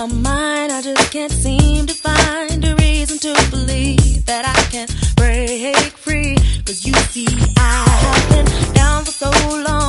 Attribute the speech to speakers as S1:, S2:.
S1: my mind, I just can't seem to find a reason to believe that I can break free. 'Cause you see, I have been down for so long.